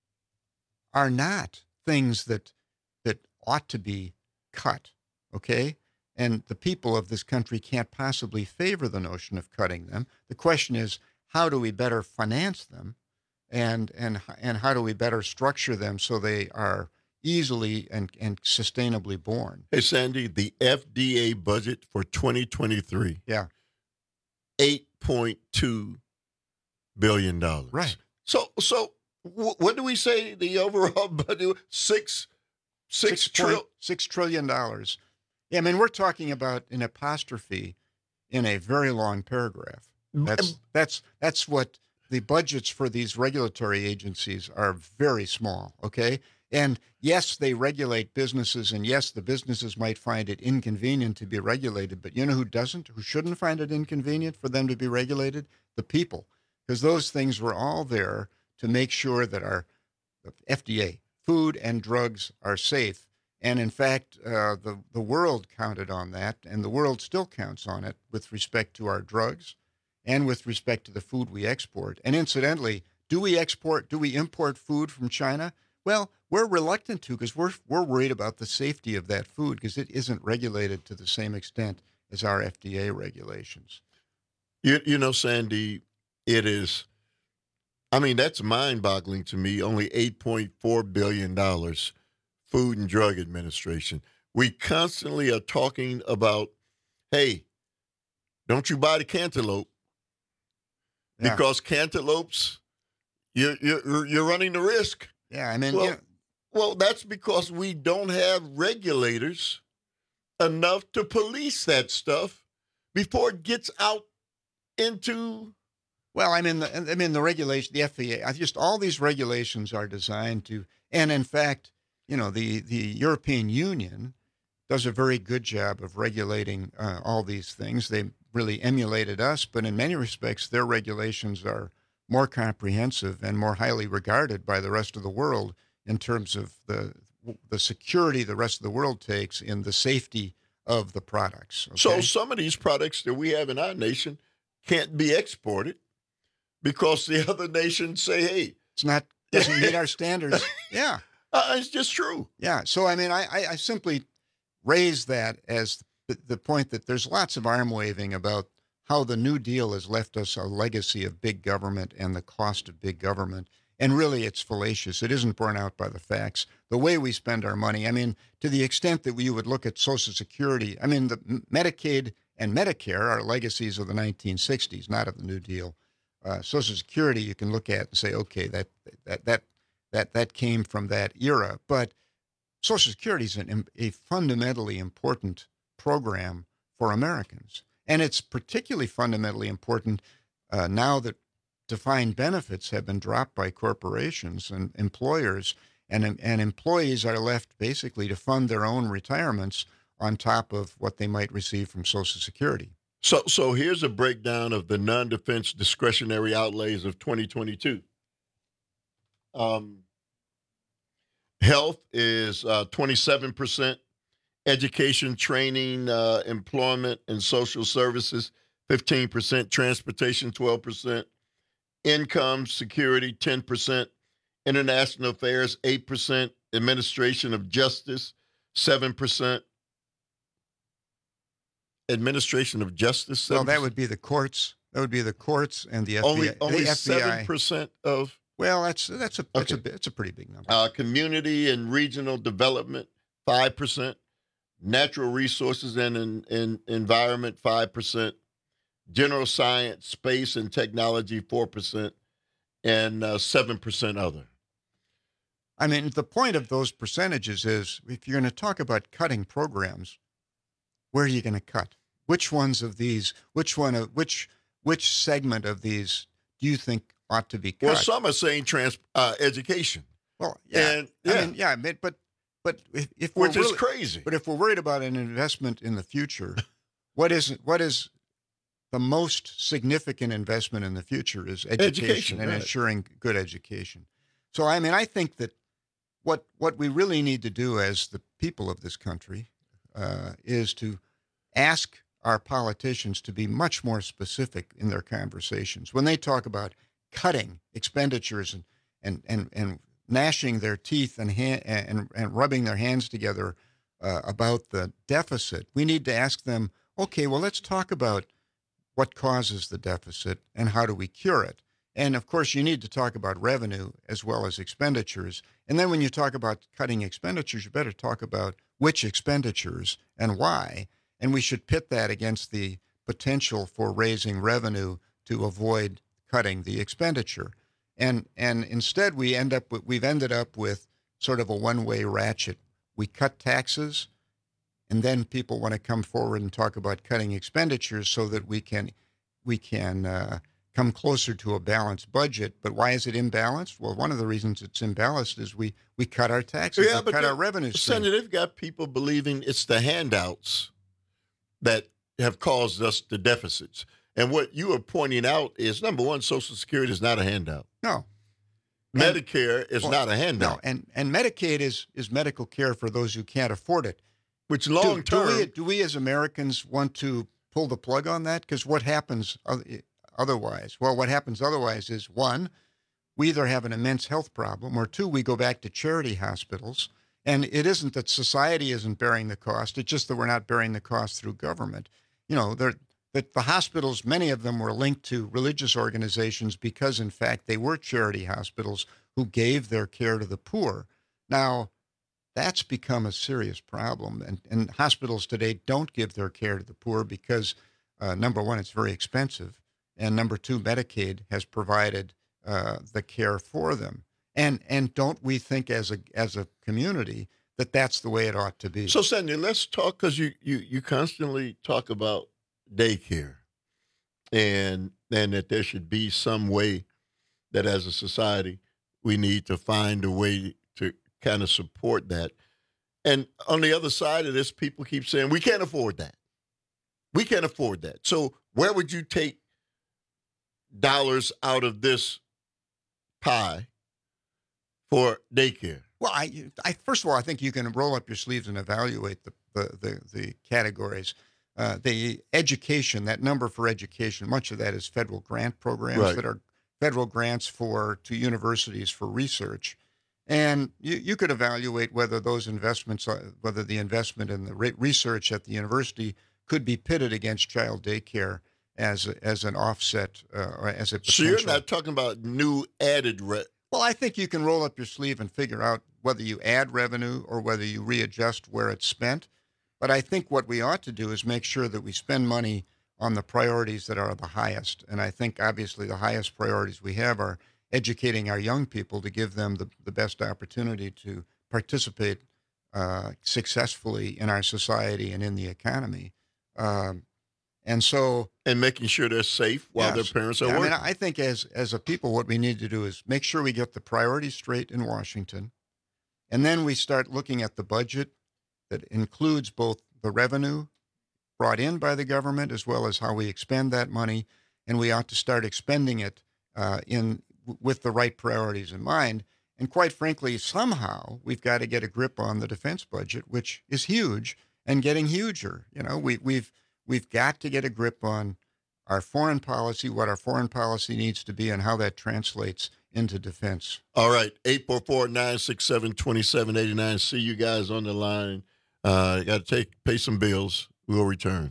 are not things that that ought to be cut. Okay. And the people of this country can't possibly favor the notion of cutting them. The question is, how do we better finance them, and and and how do we better structure them so they are easily and, and sustainably borne? Hey, Sandy, the F D A budget for twenty twenty-three, yeah, eight point two billion dollars. Right. So, so w- what do we say the overall budget? Six, six, six, tri- point, six trillion dollars. Yeah, I mean, we're talking about an apostrophe in a very long paragraph. That's that's that's what the budgets for these regulatory agencies are, very small, okay? And yes, they regulate businesses, and yes, the businesses might find it inconvenient to be regulated, but you know who doesn't, who shouldn't find it inconvenient for them to be regulated? The people, because those things were all there to make sure that our F D A, food and drugs, are safe. And in fact, uh, the, the world counted on that, and the world still counts on it with respect to our drugs and with respect to the food we export. And incidentally, do we export, do we import food from China? Well, we're reluctant to, because we're, we're worried about the safety of that food, because it isn't regulated to the same extent as our F D A regulations. You, you know, Sandy, it is, I mean, that's mind-boggling to me, only eight point four billion dollars. Food and Drug Administration. We constantly are talking about, hey, don't you buy the cantaloupe, yeah. because cantaloupes, you're, you're, you're running the risk. Yeah, I mean, well, yeah. well, that's because we don't have regulators enough to police that stuff before it gets out into. Well, I mean, the, I mean, the regulation, the F D A, I just all these regulations are designed to, and in fact, you know, the, the European Union does a very good job of regulating uh, all these things. They really emulated us, but in many respects, their regulations are more comprehensive and more highly regarded by the rest of the world in terms of the the security the rest of the world takes in the safety of the products. Okay? So some of these products that we have in our nation can't be exported because the other nations say, hey, it's not, doesn't meet our standards. Yeah. Uh, it's just true. Yeah. So, I mean, I, I, I simply raise that as the, the point that there's lots of arm waving about how the New Deal has left us a legacy of big government and the cost of big government. And really, it's fallacious. It isn't borne out by the facts. The way we spend our money, I mean, to the extent that we would look at Social Security, I mean, the Medicaid and Medicare are legacies of the nineteen sixties, not of the New Deal. Uh, Social Security, you can look at and say, okay, that that that that that came from that era. But Social Security is an, a fundamentally important program for Americans. And it's particularly fundamentally important uh, now that defined benefits have been dropped by corporations and employers, and, and employees are left basically to fund their own retirements on top of what they might receive from Social Security. So, so here's a breakdown of the non-defense discretionary outlays of twenty twenty-two. Um, health is uh, twenty-seven percent. Education, training, uh, employment, and social services, fifteen percent. Transportation, twelve percent. Income, security, ten percent. International affairs, eight percent. Administration of justice, seven percent. Administration of justice, seven percent. Well, that would be the courts. That would be the courts and the F B I. Only, only the F B I. seven percent of. Well, that's that's a that's okay. a it's a pretty big number. Uh, community and regional development, five percent. Natural resources and in, in environment, five percent. General science, space, and technology, four percent. And uh, seven percent other. I mean, the point of those percentages is if you're going to talk about cutting programs, where are you going to cut? Which ones of these, which one of, which, which segment of these do you think ought to be cut? Well, some are saying trans uh, education. Well, yeah, and, yeah. I mean, yeah, but but if, if which we're is really, crazy. But if we're worried about an investment in the future, what is what is the most significant investment in the future is education, Education, and right. ensuring good education. So, I mean, I think that what what we really need to do as the people of this country uh, is to ask our politicians to be much more specific in their conversations. When they talk about cutting expenditures and and and, and gnashing their teeth and hand, and and rubbing their hands together uh, about the deficit, we need to ask them, okay, well, let's talk about what causes the deficit and how do we cure it. And of course, you need to talk about revenue as well as expenditures. And then when you talk about cutting expenditures, you better talk about which expenditures and why. And we should pit that against the potential for raising revenue to avoid cutting the expenditure. And and instead, we end up with, we've ended up with sort of a one-way ratchet. We cut taxes, and then people want to come forward and talk about cutting expenditures so that we can we can uh, come closer to a balanced budget. But why is it imbalanced? Well, one of the reasons it's imbalanced is we we cut our taxes, Yeah, we but cut the- our revenue stream. Senator, they've got people believing it's the handouts that have caused us the deficits. And what you are pointing out is, number one, Social Security is not a handout. No. Medicare is Well, not a handout. No, and, and Medicaid is, is medical care for those who can't afford it. Which Do- long do, we, term, do we as Americans want to pull the plug on that? Because what happens oth- otherwise? Well, what happens otherwise is, one, we either have an immense health problem, or two, we go back to charity hospitals. And it isn't that society isn't bearing the cost. It's just that we're not bearing the cost through government. You know, they're, that the hospitals, many of them were linked to religious organizations because, in fact, they were charity hospitals who gave their care to the poor. Now, that's become a serious problem. And, and hospitals today don't give their care to the poor because, uh, number one, it's very expensive. And number two, Medicaid has provided uh, the care for them. And and don't we think as a as a community that that's the way it ought to be? So, Senator, let's talk, because you, you, you constantly talk about daycare and, and that there should be some way that as a society we need to find a way to kind of support that. And on the other side of this, people keep saying, we can't afford that. We can't afford that. So where would you take dollars out of this pie for daycare? Well, I, I first of all, I think you can roll up your sleeves and evaluate the the the, the categories. Uh, the education, that number for education, much of that is federal grant programs Right. that are federal grants for to universities for research. And you, you could evaluate whether those investments, are, whether the investment in the re- research at the university could be pitted against child daycare as a, as an offset uh, or as a So potential. you're not talking about new added re- Well, I think you can roll up your sleeve and figure out whether you add revenue or whether you readjust where it's spent. But I think what we ought to do is make sure that we spend money on the priorities that are the highest. And I think obviously the highest priorities we have are educating our young people to give them the, the best opportunity to participate uh, successfully in our society and in the economy. Um, and so, and making sure they're safe while Yes. their parents are Yeah, I working. mean, I think as as a people, what we need to do is make sure we get the priorities straight in Washington, and then we start looking at the budget that includes both the revenue brought in by the government as well as how we expend that money, and we ought to start expending it uh, in with the right priorities in mind. And quite frankly, somehow we've got to get a grip on the defense budget, which is huge and getting huger. You know, we, we've we've got to get a grip on our foreign policy, what our foreign policy needs to be, and how that translates into defense. All right, eight four four, nine six seven, two seven eight nine. See you guys on the line. Uh, got to take pay some bills. We'll return.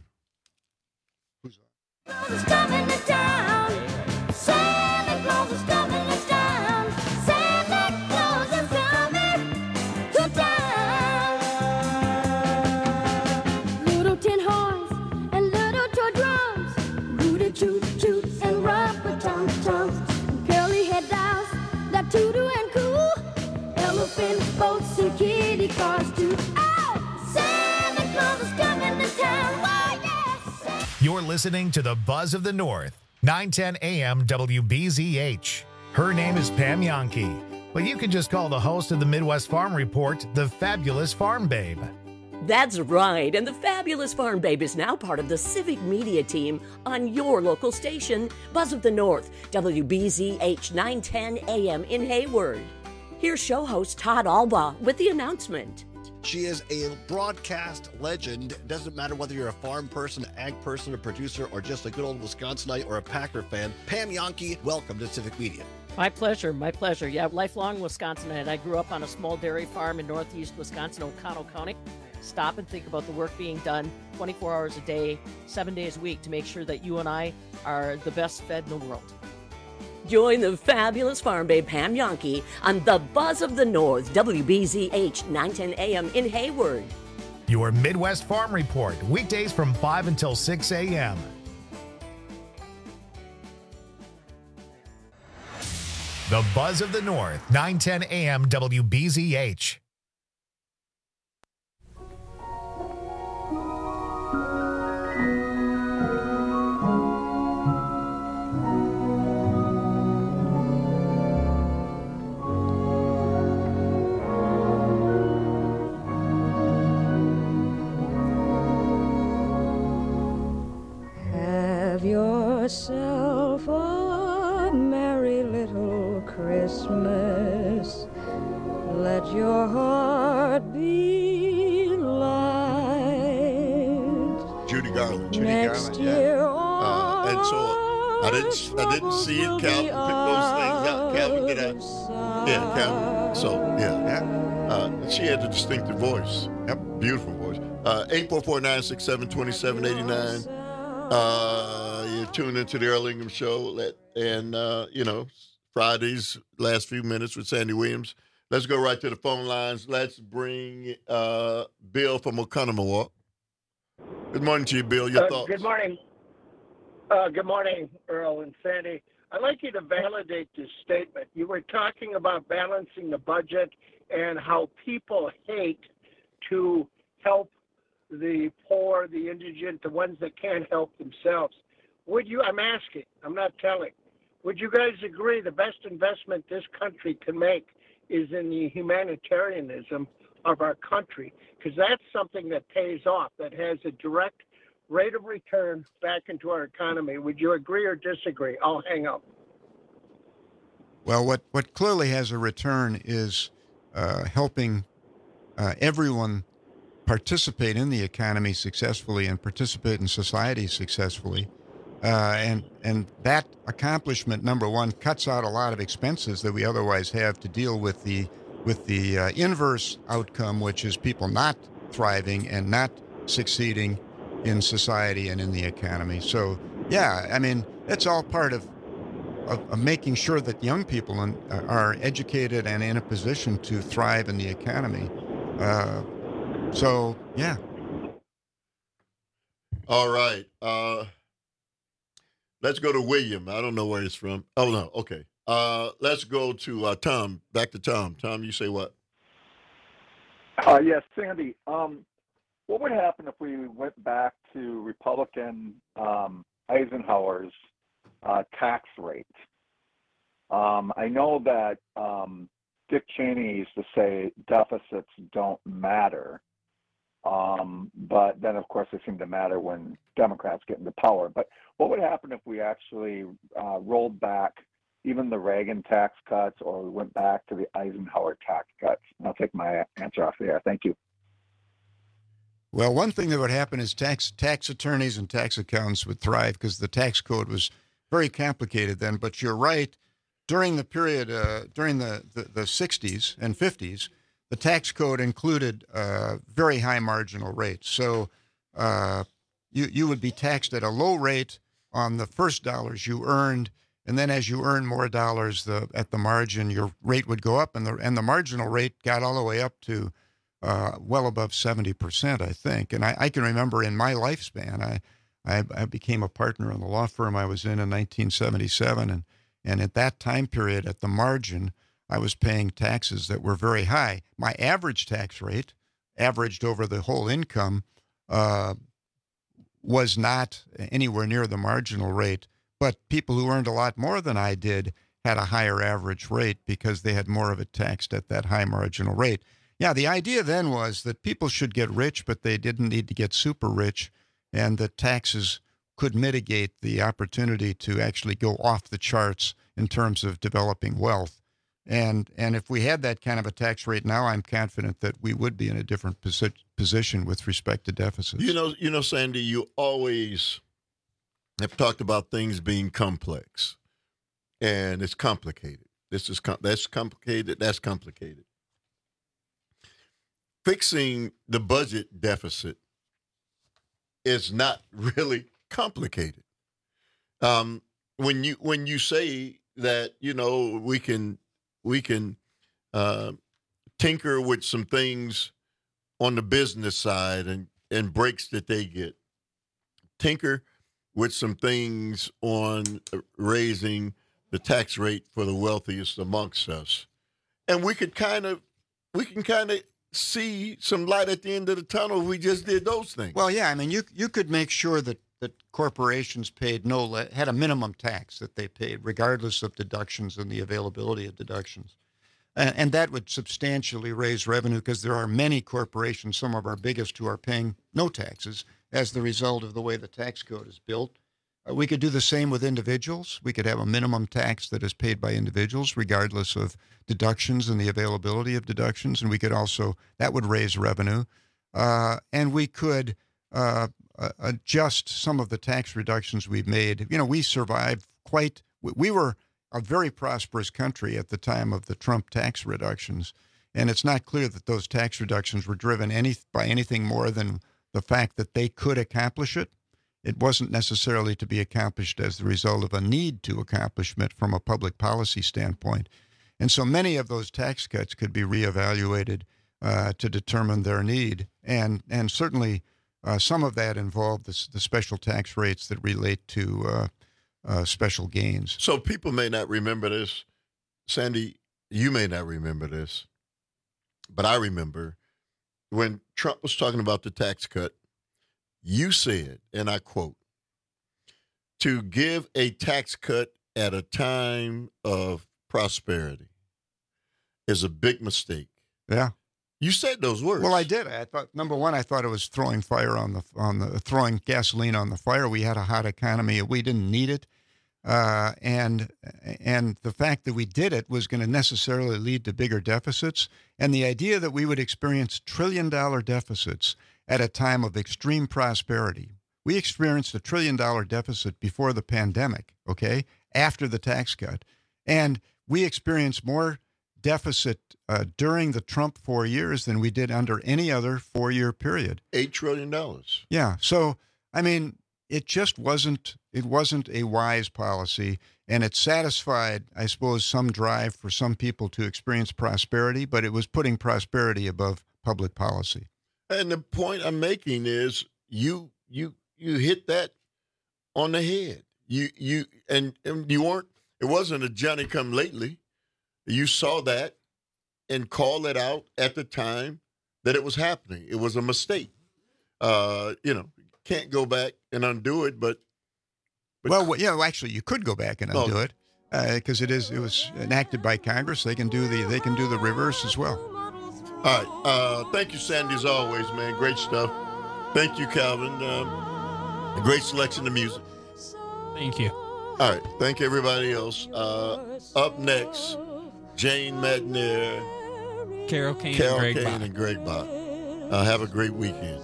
Is coming to town. Santa Claus is coming to town. Santa Claus is coming to town. Little tin horns and little toy drums. Rooty toot toot and rubber tum tums. Curly head dolls that toodle and coo. Elephant boats and kitty cars too. Oh, Santa Claus is coming to town. Why, yes. You're listening to the Buzz of the North, nine ten A M W B Z H. Her name is Pam Yankee, but you can just call the host of the Midwest Farm Report the Fabulous Farm Babe. That's right, and the fabulous Farm Babe is now part of the Civic Media team on your local station, Buzz of the North, W B Z H nine ten A M in Hayward. Here's show host Todd Alba with the announcement. She is a broadcast legend. It doesn't matter whether you're a farm person, ag person, a producer, or just a good old Wisconsinite or a Packer fan. Pam Jahnke, welcome to Civic Media. My pleasure, my pleasure. Yeah, lifelong Wisconsinite. I grew up on a small dairy farm in northeast Wisconsin, Oconto County. Stop and think about the work being done twenty-four hours a day, seven days a week to make sure that you and I are the best fed in the world. Join the fabulous Farm Babe Pam Jahnke on the Buzz of the North, W B Z H nine ten A M in Hayward. Your Midwest Farm Report, weekdays from five until six A M The Buzz of the North, nine ten A M W B Z H. Have yourself a merry little Christmas. Let your heart be light. Judy Garland. Judy Next Garland, year yeah. Uh, and so I didn't, I didn't see it. Calvin picked those things out. Calvin did I? Yeah, Calvin. So yeah, yeah. Uh, she had a distinctive voice. Yep, beautiful voice. Uh, eight four four, nine six seven, two seven eight nine. Uh, you tune into the Earl Ingram Show, let, and uh, you know, Fridays, last few minutes with Sandy Williams. Let's go right to the phone lines. Let's bring uh, Bill from Oconomowoc. Good morning to you, Bill. Your uh, thoughts? Good morning. Uh, good morning, Earl and Sandy. I'd like you to validate this statement. You were talking about balancing the budget and how people hate to help the poor, the indigent, the ones that can't help themselves. Would you, I'm asking, I'm not telling, would you guys agree the best investment this country can make is in the humanitarianism of our country? Because that's something that pays off, that has a direct rate of return back into our economy. Would you agree or disagree? I'll hang up. Well, what, what clearly has a return is uh, helping uh, everyone participate in the economy successfully and participate in society successfully. Uh, and and that accomplishment, number one, cuts out a lot of expenses that we otherwise have to deal with the with the uh, inverse outcome, which is people not thriving and not succeeding in society and in the economy. So, yeah, I mean, that's all part of of, of making sure that young people in, uh, are educated and in a position to thrive in the economy. Uh, So, yeah. All right. Uh, let's go to William. I don't know where he's from. Oh, no. Okay. Uh, let's go to uh, Tom. Back to Tom. Tom, you say what? Uh, yes, Sandy. Um, what would happen if we went back to Republican um, Eisenhower's uh, tax rate? Um, I know that um, Dick Cheney used to say deficits don't matter. Um, but then, of course, they seem to matter when Democrats get into power. But what would happen if we actually uh, rolled back even the Reagan tax cuts, or we went back to the Eisenhower tax cuts? And I'll take my answer off the air. Thank you. Well, one thing that would happen is tax tax attorneys and tax accountants would thrive because the tax code was very complicated then. But you're right. During the period, uh, during the, the, the sixties and fifties, the tax code included uh, very high marginal rates. So uh, you, you would be taxed at a low rate on the first dollars you earned, and then as you earn more dollars the, at the margin, your rate would go up, and the, and the marginal rate got all the way up to uh, well above seventy percent, I think. And I, I can remember in my lifespan, I, I, I became a partner in the law firm I was in in nineteen seventy-seven, and, and at that time period, at the margin, I was paying taxes that were very high. My average tax rate, averaged over the whole income, uh, was not anywhere near the marginal rate. But people who earned a lot more than I did had a higher average rate because they had more of it taxed at that high marginal rate. Yeah, the idea then was that people should get rich, but they didn't need to get super rich, and that taxes could mitigate the opportunity to actually go off the charts in terms of developing wealth. And and if we had that kind of a tax rate now, I'm confident that we would be in a different posi- position with respect to deficits. You know, you know, Sandy, you always have talked about things being complex, and it's complicated. This is com- that's complicated. That's complicated. Fixing the budget deficit is not really complicated. Um, when you when you say that, you know, we can we can uh, tinker with some things on the business side and, and breaks that they get, tinker with some things on raising the tax rate for the wealthiest amongst us, and we could kind of we can kind of see some light at the end of the tunnel if we just did those things. Well, yeah, I mean, you you could make sure that, that corporations paid no le- had a minimum tax that they paid, regardless of deductions and the availability of deductions, and, and that would substantially raise revenue because there are many corporations, some of our biggest, who are paying no taxes as the result of the way the tax code is built. Uh, we could do the same with individuals. We could have a minimum tax that is paid by individuals, regardless of deductions and the availability of deductions. And we could also, that would raise revenue. Uh, and we could uh, uh, adjust some of the tax reductions we've made. You know, we survived quite, we were a very prosperous country at the time of the Trump tax reductions. And it's not clear that those tax reductions were driven any by anything more than the fact that they could accomplish it. It wasn't necessarily to be accomplished as the result of a need to accomplishment from a public policy standpoint. And so many of those tax cuts could be reevaluated uh, to determine their need. And and certainly uh, some of that involved the, the special tax rates that relate to uh, uh, special gains. So people may not remember this. Sandy, you may not remember this, but I remember when Trump was talking about the tax cut, you said, and I quote, to give a tax cut at a time of prosperity is a big mistake. Yeah. You said those words. Well, I did. I thought, number one, I thought it was throwing fire on the, on the, throwing gasoline on the fire. We had a hot economy. We didn't need it. Uh, and, and the fact that we did it was going to necessarily lead to bigger deficits. And the idea that we would experience trillion dollar deficits at a time of extreme prosperity. We experienced a trillion dollar deficit before the pandemic, okay, after the tax cut. And we experienced more deficit uh, during the Trump four years than we did under any other four-year period. Eight trillion dollars. Yeah. So, I mean, it just wasn't, it wasn't a wise policy. And it satisfied, I suppose, some drive for some people to experience prosperity, but it was putting prosperity above public policy. And the point I'm making is you you you hit that on the head. You you and, and you weren't. It wasn't a Johnny come lately. You saw that and called it out at the time that it was happening. It was a mistake. Uh, you know, can't go back and undo it. But, but well, yeah, well, actually, you could go back and undo oh. it because uh, it is it was enacted by Congress. They can do the they can do the reverse as well. All right. Uh, thank you, Sandy, as always, man. Great stuff. Thank you, Calvin. Um, a great selection of music. Thank you. All right. Thank everybody else. Uh, up next, Jane Madnier, Carol Kane, Carol and Greg Kane Bach. and Greg Bach. Uh, have a great weekend.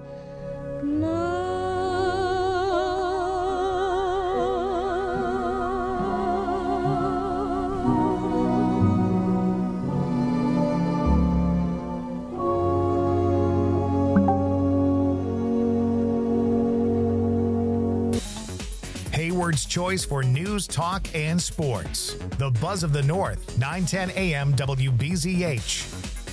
Hayward's choice for news, talk, and sports. The Buzz of the North, nine ten A M W B Z H.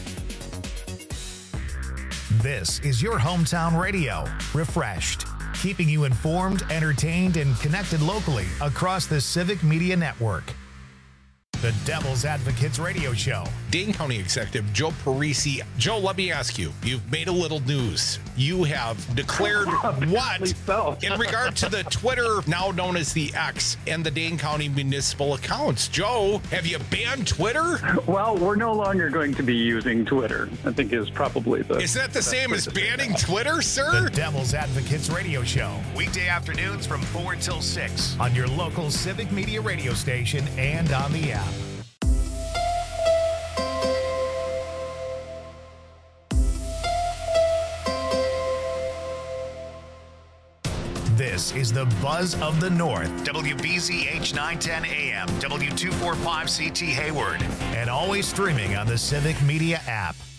This is your hometown radio, refreshed, keeping you informed, entertained, and connected locally across the Civic Media Network. the Devil's Advocates Radio Show. Dane County Executive Joe Parisi. Joe, let me ask you, you've made a little news. You have declared what so. in regard to the Twitter, now known as the X, and the Dane County municipal accounts. Joe, have you banned Twitter? Well, we're no longer going to be using Twitter, I think is probably the... Is that the same as banning Twitter, sir? The Devil's Advocates Radio Show. Weekday afternoons from four till six on your local Civic Media radio station and on the app. This is the Buzz of the North. W B Z H nine ten A M, W two forty-five C T Hayward, and always streaming on the Civic Media app.